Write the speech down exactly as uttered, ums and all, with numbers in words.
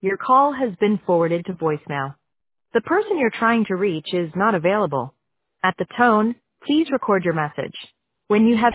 Your call has been forwarded to voicemail. The person you're trying to reach is not available. At the tone, please record your message. When you have